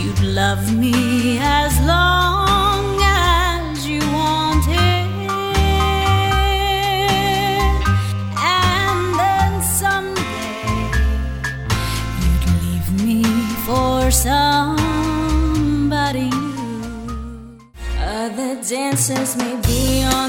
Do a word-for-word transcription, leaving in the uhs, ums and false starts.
you'd love me as long as you wanted, and then someday you'd leave me for somebody new. Other dancers may be on